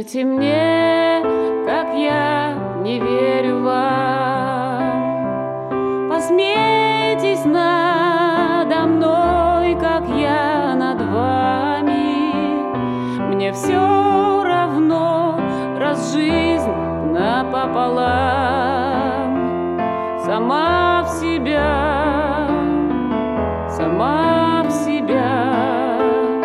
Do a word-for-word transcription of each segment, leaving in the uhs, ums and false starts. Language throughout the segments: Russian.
верьте мне, как я не верю вам. Посмейтесь надо мной, как я над вами. Мне все равно, раз жизнь напополам. Сама в себя, сама в себя,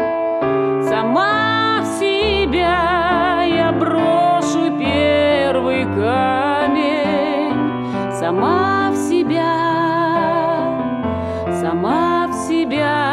сама в себя я брошу первый камень. Сама в себя, сама в себя.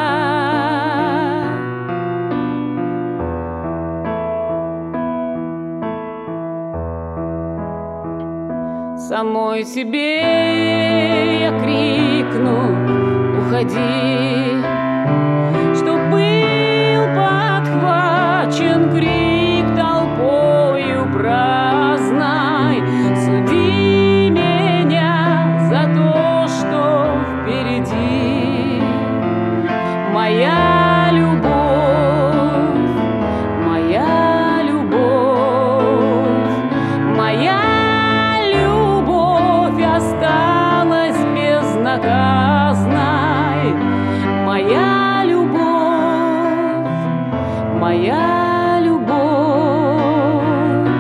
Самой себе я крикну: уходи, что был подхвачен крик толпою праздной. Суди меня за то, что впереди. Моя любовь, моя любовь, моя осталась безнаказанной. Моя любовь, моя любовь.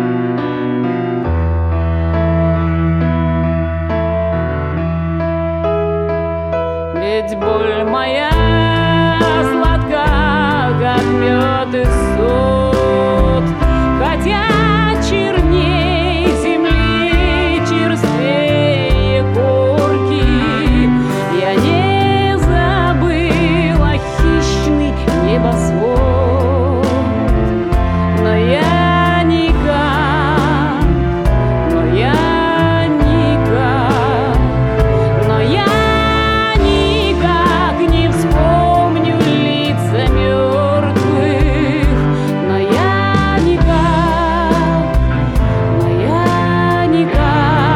Ведь боль моя сладка, как мед и сот, хотя черней земли, черствей корки. Я не забыла хищный небосвод, но я никак, но я никак, но я никак не вспомню лица мертвых, но я никак, но я никак.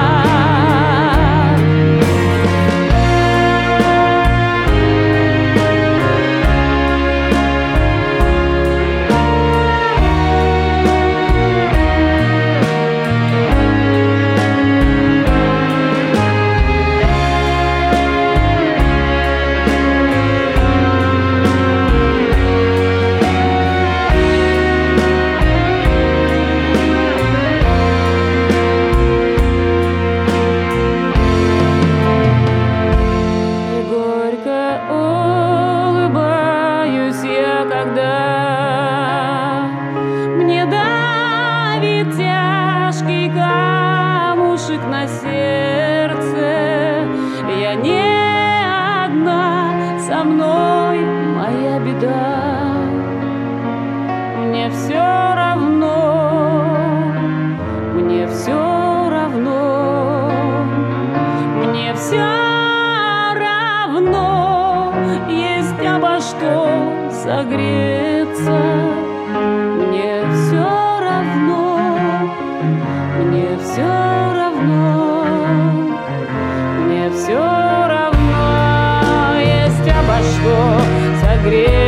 Когда мне давит тяжкий камушек на сердце, я не одна, со мной моя беда. Мне все равно, мне все равно, мне все равно, есть обо что согреться. Мне все равно, мне все равно, мне все равно, есть обо что согреться.